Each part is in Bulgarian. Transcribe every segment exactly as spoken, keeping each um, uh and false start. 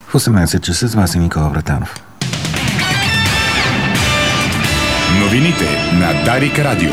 В осемнайсет часа с вас е Никола Вратанов. Новините на Дарик Радио.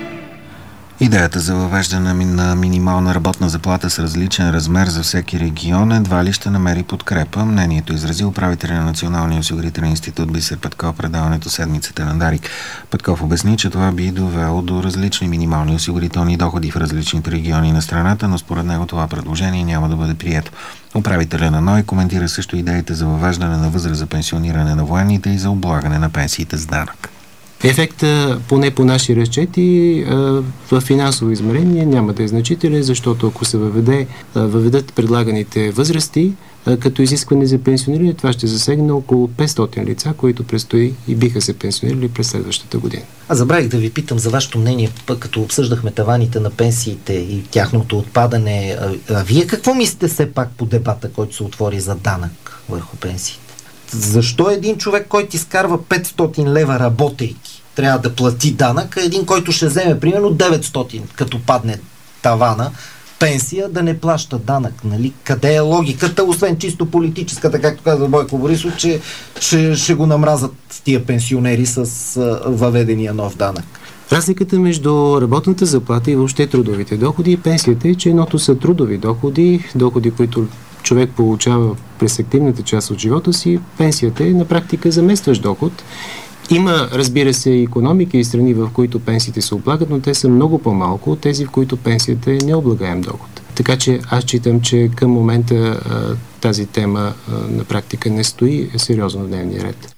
Идеята за въвеждане на минимална работна заплата с различен размер за всеки регион едва ли ще намери подкрепа. Мнението изрази управителя на Националния осигурителен институт Бисер Петков предаването Седмицата на Дарик. Петков обясни, че това би довело до различни минимални осигурителни доходи в различните региони на страната, но според него това предложение няма да бъде прието. Управителя на НОИ коментира също идеите за въвеждане на възраст за пенсиониране на военните и за облагане на пенсиите с данък. Ефекта, поне по наши разчети, в финансово измерение няма да е значителен, защото ако се въведе, въведат предлаганите възрасти като изискване за пенсиониране, това ще засегне около петстотин лица, които предстои и биха се пенсионирали през следващата година. А забравих да ви питам за вашето мнение, като обсъждахме таваните на пенсиите и тяхното отпадане. А, а вие какво мислите все пак по дебата, който се отвори за данък върху пенсиите? Защо един човек, който изкарва петстотин лева работейки, трябва да плати данък, а един, който ще вземе примерно деветстотин, като падне тавана, пенсия, да не плаща данък? Нали? Къде е логиката, освен чисто политическата, както каза Бойко Борисов, че ще, ще го намразат тия пенсионери с а, въведения нов данък? Разликата между работната заплата и въобще трудовите доходи и пенсията е, че едното са трудови доходи, доходи, които човек получава през активната част от живота си. Пенсията е на практика заместващ доход. Има, разбира се, икономики и страни, в които пенсиите се облагат, но те са много по-малко от тези, в които пенсията е необлагаем доход. Така че аз считам, че към момента а, тази тема а, на практика не стои сериозно в дневния ред.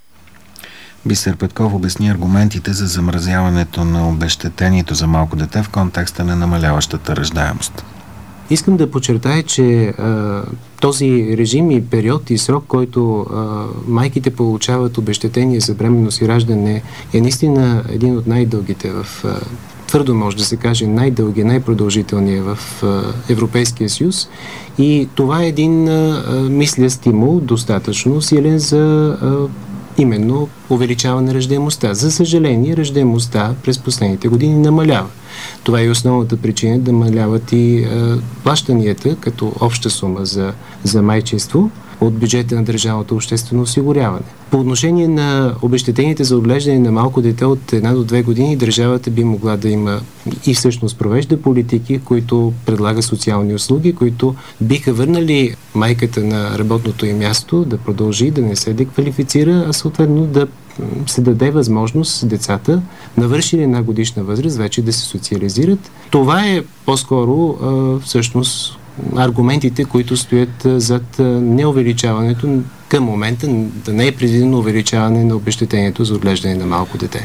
Бисер Петков обясни аргументите за замразяването на обезщетението за малко дете в контекста на намаляващата раждаемост. Искам да подчертая, че а, този режим и период и срок, който а, майките получават обезщетение за бременност и раждане, е наистина един от най-дългите в, а, твърдо може да се каже, най-дълги, най-продължителния в а, Европейския съюз. И това е един, а, мисля, стимул достатъчно силен за а, именно увеличаване на раждаемостта. За съжаление, раждаемостта през последните години намалява. Това е основната причина да намаляват и е, плащанията като обща сума за, за майчинство от бюджета на държавното обществено осигуряване. По отношение на обезщетенията за отглеждане на малко дете от една до две години, държавата би могла да има и всъщност провежда политики, които предлага социални услуги, които биха върнали майката на работното й място да продължи, да не се деквалифицира, а съответно да се даде възможност децата, навършили една годишна възраст, вече да се социализират. Това е по-скоро всъщност аргументите, които стоят зад неувеличаването към момента, да не е предвидено увеличаване на обезщетението за отглеждане на малко дете.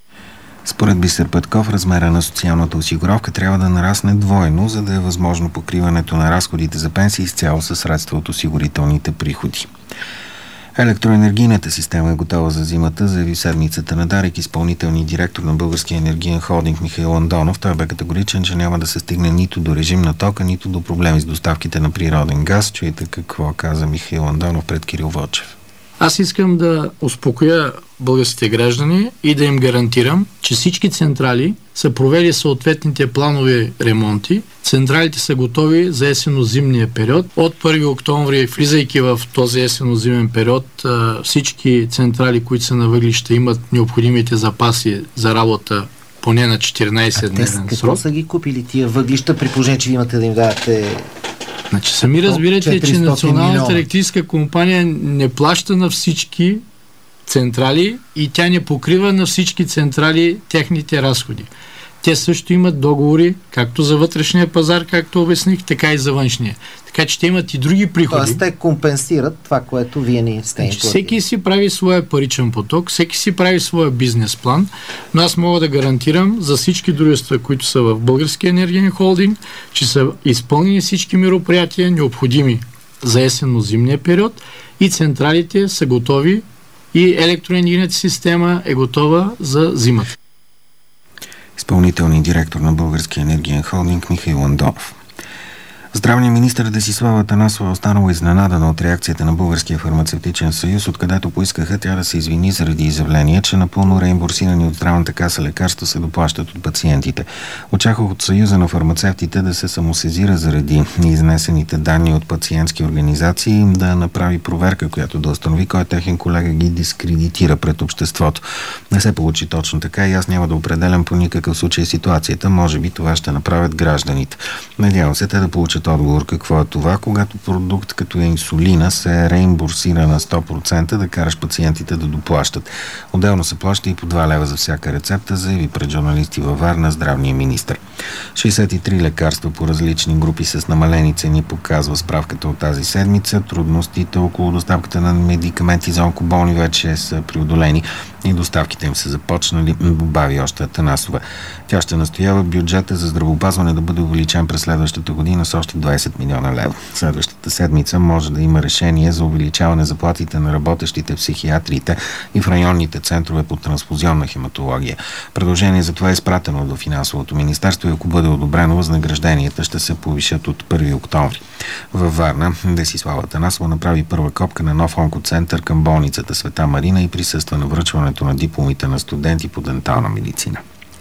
Според Бисер Петков, размера на социалната осигуровка трябва да нарасне двойно, за да е възможно покриването на разходите за пенсии изцяло със средства от осигурителните приходи. Електроенергийната система е готова за зимата, заяви Седмицата на Дарик изпълнителният директор на Българския енергиен холдинг Михаил Андонов. Той бе категоричен, че няма да се стигне нито до режим на тока, нито до проблеми с доставките на природен газ. Чуйте какво каза Михаил Андонов пред Кирил Вълчев. Аз искам да успокоя българските граждани и да им гарантирам, че всички централи са провели съответните планови ремонти. Централите са готови за есенно-зимния период. От първи октомври, влизайки в този есенно-зимен период, всички централи, които са на въглища, имат необходимите запаси за работа поне на четиринайсет-дневен срок. Какво са ги купили тия въглища, при положение, че имате да им дадете... Значи сами разбирате, че Националната електрическа компания не плаща на всички централи и тя не покрива на всички централи техните разходи. Те също имат договори, както за вътрешния пазар, както обясних, така и за външния. Така че те имат и други приходи. Тоест те компенсират това, което вие не сте им платили. Всеки си прави своя паричен поток, всеки си прави своя бизнес план, но аз мога да гарантирам за всички дружества, които са в Българския енергиен холдинг, че са изпълнени всички мероприятия, необходими за есенно-зимния период и централите са готови и електроенергийната система е готова за зимата. Изпълнителният директор на Българския енергиен холдинг Михаил Андонов. Здравният министър Десислава Атанасова останала изненадана от реакцията на Българския фармацевтичен съюз, откъдето поискаха тя да се извини заради изявление, че напълно реимбурсирани от здравната каса лекарства се доплащат от пациентите. Очаквах от Съюза на фармацевтите да се самосезира заради изнесените данни от пациентски организации и да направи проверка, която да установи кой техен колега ги дискредитира пред обществото. Не се получи точно така и аз няма да определям по никакъв случай ситуацията. Може би това ще направят гражданите. Надявам се те да получат отговор какво е това, когато продукт като инсулина се реимбурсира на сто процента, да караш пациентите да доплащат. Отделно се плаща и по два лева за всяка рецепта, заяви пред журналисти във Варна здравния министър. шейсет и три лекарства по различни групи с намалени цени показва справката от тази седмица. Трудностите около доставката на медикаменти за онкоболни вече са преодолени и доставките им са започнали, добави още Атанасова. Тя ще настоява бюджета за здравеопазване да бъде увеличен през следващата година с още двайсет милиона лева. Следващата седмица може да има решение за увеличаване заплатите на работещите психиатрите и в районните центрове по трансфузионна хематология. Предложение за това е изпратено до финансовото министерство и ако бъде одобрено, възнагражденията ще се повишат от първи октомври. Във Варна Десислава Атанасова направи първа копка на нов онкоцентър към болницата Света Марина и присъства на връчването на дипломите на студенти по дентална медицина.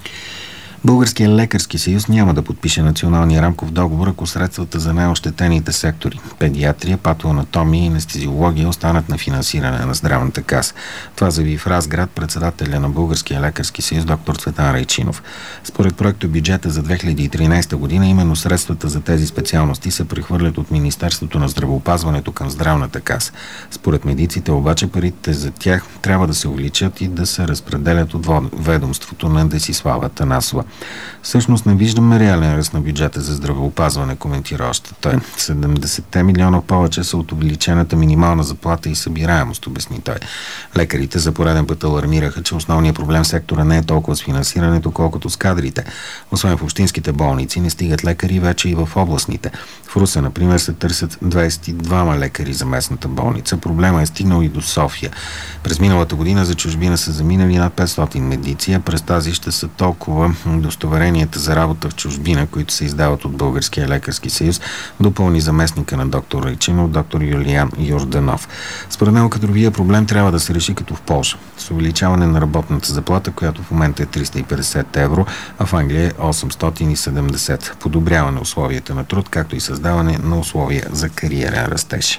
Българският лекарски съюз няма да подпише националния рамков договор, ако средствата за най-ощетените сектори – педиатрия, патоанатомия и анестезиология останат на финансиране на здравната каса. Това заяви в Разград председателя на Българския лекарски съюз доктор Цветан Райчинов. Според проекта бюджета за две хиляди и тринайсета година именно средствата за тези специалности се прехвърлят от Министерството на здравеопазването към здравната каса. Според медиците обаче парите за тях трябва да се увеличат и да се разпределят от ведомството на Десислава Атанасова. Всъщност не виждаме реален ръст на бюджета за здравеопазване, коментира още той. седемдесет милиона повече са от увеличената минимална заплата и събираемост, обясни той. Лекарите за пореден път алармираха, че основният проблем в сектора не е толкова с финансирането, колкото с кадрите. Освен в общинските болници, не стигат лекари вече и в областните. В Русе, например, се търсят двайсет и двама лекари за местната болница. Проблема е стигнал и до София. През миналата година за чужбина са заминали над петстотин медици, а през тази ще са толкова удостоверенията за работа в чужбина, които се издават от Българския лекарски съюз, допълни заместника на доктор Райчинов, доктор Юлиан Йорданов. Според него кадровия проблем трябва да се реши като в Полша, с увеличаване на работната заплата, която в момента е триста и петдесет евро, а в Англия е осемстотин и седемдесет. Подобряване условията на труд, както и създаване на условия за кариерен растеж.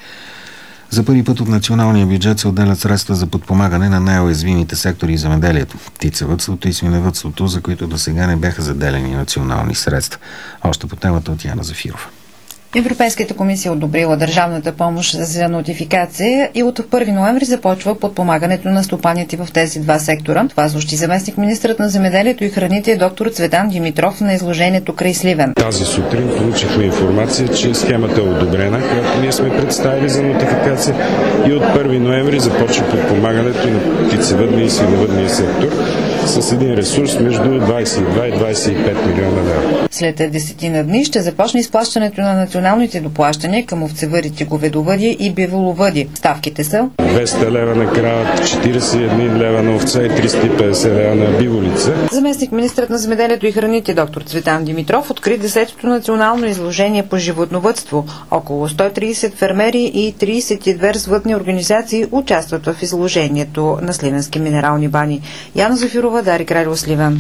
За първи път от националния бюджет се отделят средства за подпомагане на най-уязвимите сектори и земеделието, птицевъдството и свиневъдството, за които до сега не бяха заделени национални средства. Още по темата от Яна Зафирова. Европейската комисия одобрила държавната помощ за нотификация и от първи ноември започва подпомагането на стопаните в тези два сектора. Това съобщи заместник министърът на земеделието и храните доктор Цветан Димитров на изложението край Сливен. Тази сутрин получихме информация, че схемата е одобрена, която ние сме представили за нотификация и от първи ноември започва подпомагането на птицевъдния и свиневъдния сектор с един ресурс между двайсет и два и двайсет и пет милиона лева. След десетина дни ще започне изплащането на националните доплащания към овцевъдите, говедовъди и биволовъди. Ставките са двеста лева на крава, четирийсет и един лева на овца и триста и петдесет лева на биволица. Заместник министърът на земеделието и храните доктор Цветан Димитров откри десетото национално изложение по животновъдство. Около сто и трийсет фермери и трийсет и две развъдни организации участват в изложението на Сливенски минерални бани. Яна Зафирова, Дарик Радио, Сливен.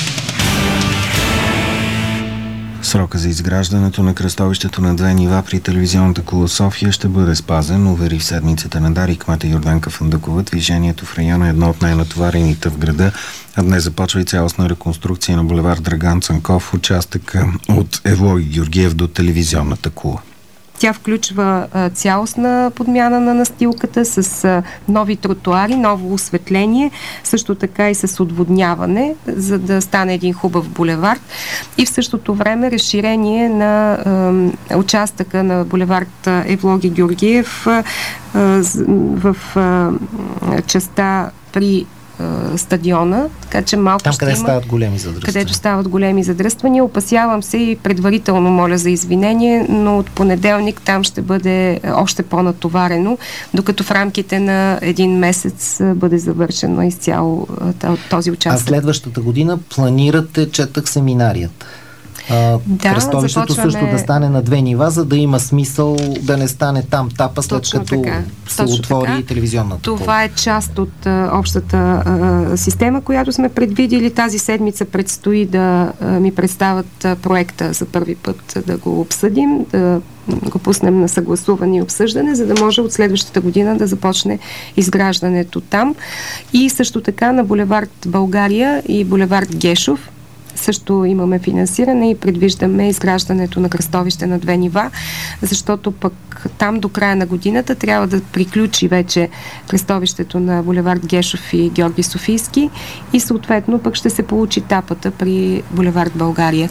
Срока за изграждането на кръстовището на две нива при телевизионната кула София ще бъде спазен, увери в седмицата на Дарик кмета Йорданка Фандъкова. Движението в района е едно от най-натоварените в града, а днес започва и цялостна реконструкция на булевард Драган Цанков, участъка от Евлоги Георгиев до телевизионната кула. Тя включва а, цялостна подмяна на настилката с а, нови тротуари, ново осветление, също така и с отводняване, за да стане един хубав булевард. И в същото време разширение на а, участъка на булевард Евлоги Георгиев а, а, в а, частта при стадиона, така че малко там, ще къде има, стават големи задръствания. където стават големи задръствания. Опасявам се и предварително моля за извинение, но от понеделник там ще бъде още по-натоварено, докато в рамките на един месец бъде завършено изцяло този участък. А следващата година планирате, четах, семинарията? А, да, кръстовището започваме... също да стане на две нива, за да има смисъл да не стане там тапа, след Точно като така. се Точно отвори така. телевизионната Това пола. е част от а, общата а, система, която сме предвидили. Тази седмица предстои да а, ми представят а, проекта за първи път, да го обсъдим, да го пуснем на съгласуване и обсъждане, за да може от следващата година да започне изграждането там. И също така на булевард България и булевард Гешов също имаме финансиране и предвиждаме изграждането на кръстовище на две нива, защото пък там до края на годината трябва да приключи вече кръстовището на булевард Гешов и Георги Софийски и съответно пък ще се получи тапата при булевард България.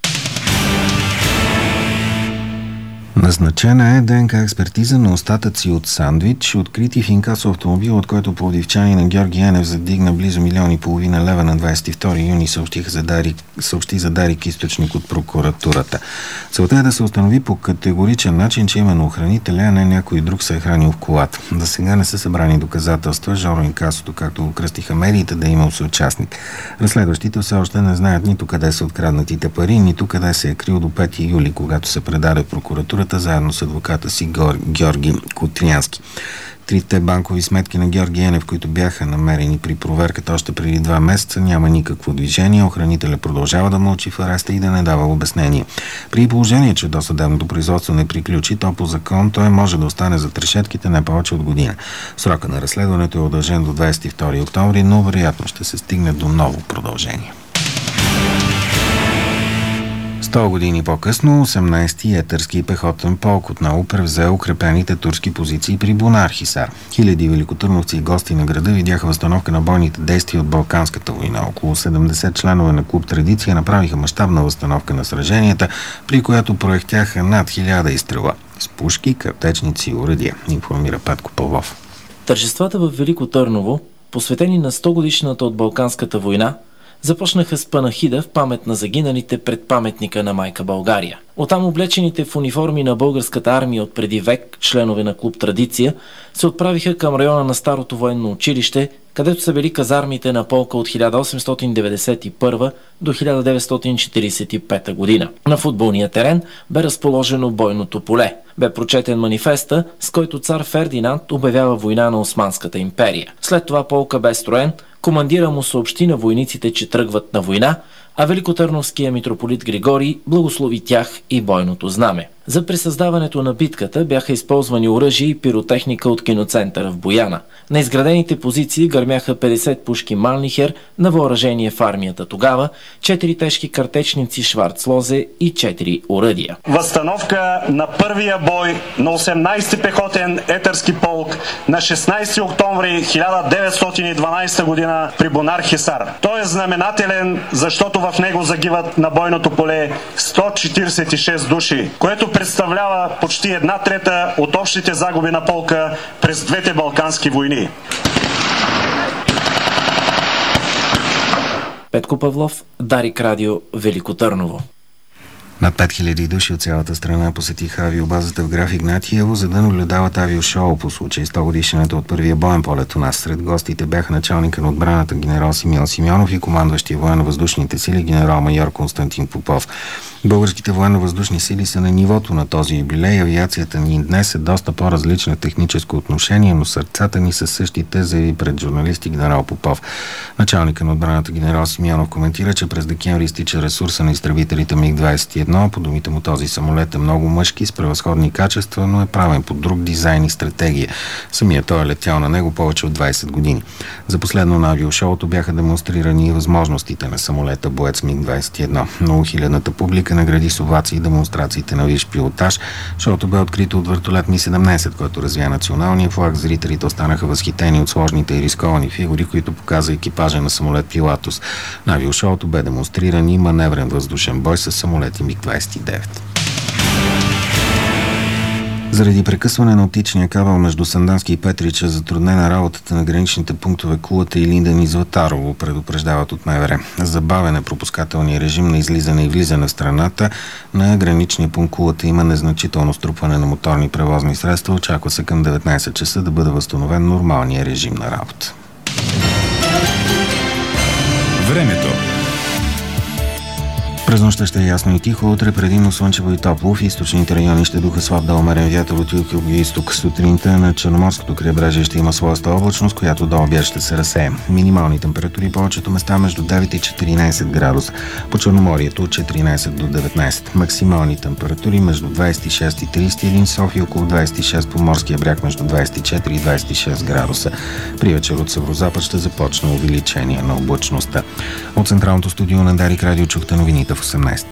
Назначена е ДНК експертиза на остатъци от сандвич, открити в инкасо автомобил, от който пловдивчанин Георги Енев задигна близо милион и половина лева на двадесет и втори юни, съобщиха за Дарик, съобщи за Дарик източник от прокуратурата. Целта е да се установи по категоричен начин, че именно охранителя, а не някой друг се е хранил в колата. За сега не са събрани доказателства, Жоро инкасото, както го кръстиха медиите, да е имал съучастник. Разследващите все още не знаят нито къде са откраднатите пари, нито къде се е крил до пети юли, когато се предаде прокуратурата заедно с адвоката си Георги Котрянски. Трите банкови сметки на Георги Енев, които бяха намерени при проверката още преди два месеца, няма никакво движение. Охранителя продължава да мълчи в ареста и да не дава обяснение. При положение, че досъдебното производство не приключи, то по закон той може да остане зад решетките не повече от година. Срока на разследването е удължен до двадесет и втори октомври, но вероятно ще се стигне до ново продължение. сто години по-късно, осемнадесети етърски пехотен полк отново превзе укрепените турски позиции при Бунар Хисар. Хиляди великотърновци и гости на града видяха възстановка на бойните действия от Балканската война. Около седемдесет членове на клуб Традиция направиха мащабна възстановка на сраженията, при която проехтяха над хиляда изстрела с пушки, картечници и оръдия, информира Петко Павлов. Тържествата в Велико Търново, посветени на сто годишната от Балканската война, започнаха с панахида в памет на загиналите пред паметника на майка България. Оттам облечените в униформи на българската армия от преди век, членове на клуб Традиция, се отправиха към района на Старото военно училище, където са били казармите на полка от хиляда осемстотин деветдесет и първа до хиляда деветстотин четиридесет и пета година. На футболния терен бе разположено бойното поле. Бе прочетен манифеста, с който цар Фердинанд обявява война на Османската империя. След това полка бе строен, командира му съобщи на войниците, че тръгват на война, а великотърновския митрополит Григорий благослови тях и бойното знаме. За пресъздаването на битката бяха използвани оръжие и пиротехника от киноцентъра в Бояна. На изградените позиции гърмяха петдесет пушки Малнихер на въоръжение в армията тогава, четири тежки картечници Шварцлозе и четири оръдия. Възстановка на първия бой на осемнадесети пехотен етърски полк на шестнадесети октомври хиляда деветстотин и дванадесета година при Бунар Хисар. Той е знаменателен, защото в него загиват на бойното поле сто четиридесет и шест души, което представлява почти една трета от общите загуби на полка през двете балкански войни. Петко Павлов, Дарик радио, Велико Търново. Над пет хиляди души от цялата страна посетиха авиобазата в Граф Игнатиево, за да наблюдават авиошоу по случай сто годишната от първия боен полет у нас. Сред гостите бяха началника на отбраната генерал Симеон Симеонов и командващия военно-въздушните сили генерал-майор Константин Попов. Българските военно-въздушни сили са на нивото на този юбилей. Авиацията ни днес е доста по-различна в техническо отношение, но сърцата ни са същите, заяви пред журналисти генерал Попов. Началника на отбраната генерал Симеонов коментира, че през декември изтича ресурса на изтребителите миг двадесет и едно. По думите му този самолет е много мъжки, с превъзходни качества, но е правен по друг дизайн и стратегия. Самият той е летял на него повече от двадесет години. За последно на авиошоуто бяха демонстрирани и възможностите на самолета боец миг двадесет и едно. Много хилядната публика награди с овации демонстрациите на висш пилотаж. Шоуто бе открито от вертолет Ми седемнадесет, който развя националния флаг. Зрителите останаха възхитени от сложните и рисковани фигури, които показа екипажа на самолет Пилатус. На авиошоуто бе демонстриран и маневрен въздушен бой с самолети миг двадесет и девет. Заради прекъсване на оптичния кабел между Сандански и Петрич е затруднена работата на граничните пунктове Кулата и Линден и Златарово, предупреждават от МВР. Забавен е пропускателния режим на излизане и влизане в страната. На граничния пункт Кулата има незначително струпване на моторни превозни средства. Очаква се към деветнадесет часа да бъде възстановен нормалния режим на работа. През нощта ще е ясно и тихо, утре предимно слънчево и топло. В източните райони ще духа слаб да умерен вятър от юг и изток. Сутринта на Черноморското крайбрежие ще има своята облачност, която до обяд ще се разсее. Минимални температури повечето места между девет и четиринайсет градуса. По Черноморието от четиринайсет до деветнайсет. Максимални температури между двайсет и шест и трийсет и един, София около двайсет и шест, по морския бряг между двайсет и четири и двайсет и шест градуса. При вечер от северозапад ще започне увеличение на облачността. От централното студио на Дарик Радио чухте новините в осемнайсет.